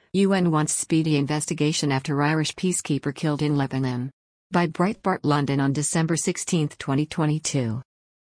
UN wants speedy investigation after Irish peacekeeper killed in Lebanon. By Breitbart London on December 16, 2022.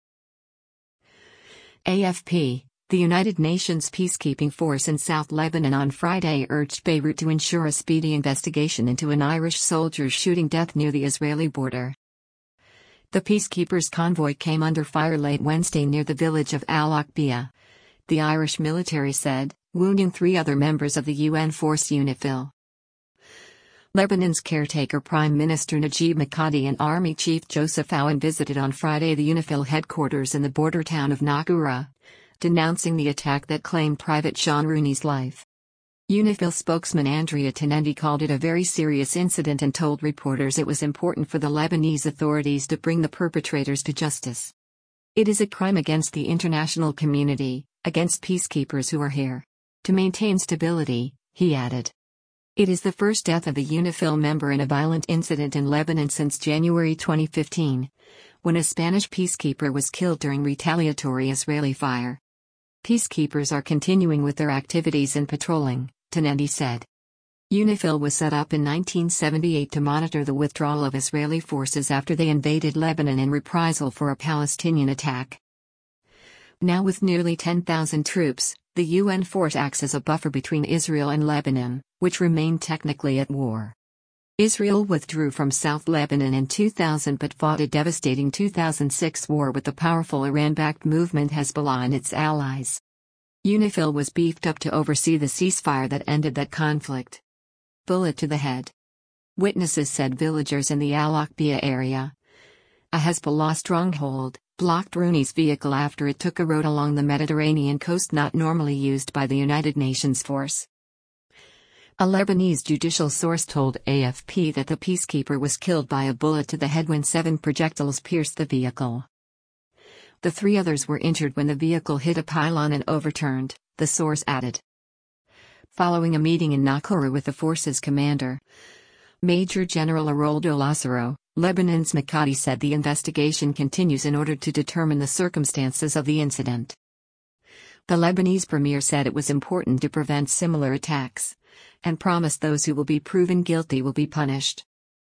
AFP, the United Nations peacekeeping force in South Lebanon on Friday urged Beirut to ensure a speedy investigation into an Irish soldier's shooting death near the Israeli border. The peacekeepers' convoy came under fire late Wednesday near the village of Al Aqbiyah, the Irish military said, wounding 3 other members of the UN force UNIFIL. Lebanon's caretaker Prime Minister Najib Mikati and Army Chief Joseph Aoun visited on Friday the UNIFIL headquarters in the border town of Naqoura, denouncing the attack that claimed Private Sean Rooney's life. UNIFIL spokesman Andrea Tenendi called it a very serious incident and told reporters it was important for the Lebanese authorities to bring the perpetrators to justice. It is a crime against the international community, against peacekeepers who are here to maintain stability, he added. It is the first death of a UNIFIL member in a violent incident in Lebanon since January 2015, when a Spanish peacekeeper was killed during retaliatory Israeli fire. Peacekeepers are continuing with their activities and patrolling, Tenendi said. UNIFIL was set up in 1978 to monitor the withdrawal of Israeli forces after they invaded Lebanon in reprisal for a Palestinian attack. Now with nearly 10,000 troops, the UN force acts as a buffer between Israel and Lebanon, which remain technically at war. Israel withdrew from South Lebanon in 2000 but fought a devastating 2006 war with the powerful Iran-backed movement Hezbollah and its allies. UNIFIL was beefed up to oversee the ceasefire that ended that conflict. Bullet to the head. Witnesses said villagers in the Al Aqbiyah area, a Hezbollah stronghold, blocked Rooney's vehicle after it took a road along the Mediterranean coast not normally used by the United Nations force. A Lebanese judicial source told AFP that the peacekeeper was killed by a bullet to the head when 7 projectiles pierced the vehicle. The 3 others were injured when the vehicle hit a pylon and overturned, the source added. Following a meeting in Naqoura with the force's commander, Major General Aroldo Lázaro, Lebanon's Mikati said the investigation continues in order to determine the circumstances of the incident. The Lebanese premier said it was important to prevent similar attacks, and promised those who will be proven guilty will be punished.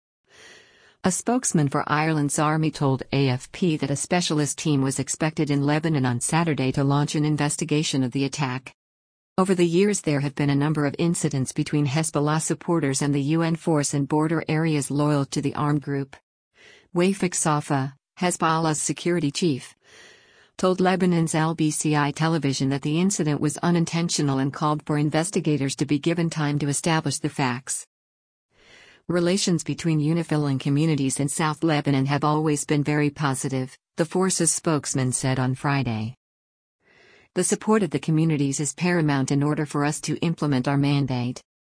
A spokesman for Ireland's army told AFP that a specialist team was expected in Lebanon on Saturday to launch an investigation of the attack. Over the years there have been a number of incidents between Hezbollah supporters and the UN force in border areas loyal to the armed group. Wafik Safa, Hezbollah's security chief, told Lebanon's LBCI television that the incident was unintentional and called for investigators to be given time to establish the facts. Relations between UNIFIL and communities in South Lebanon have always been very positive, the force's spokesman said on Friday. The support of the communities is paramount in order for us to implement our mandate.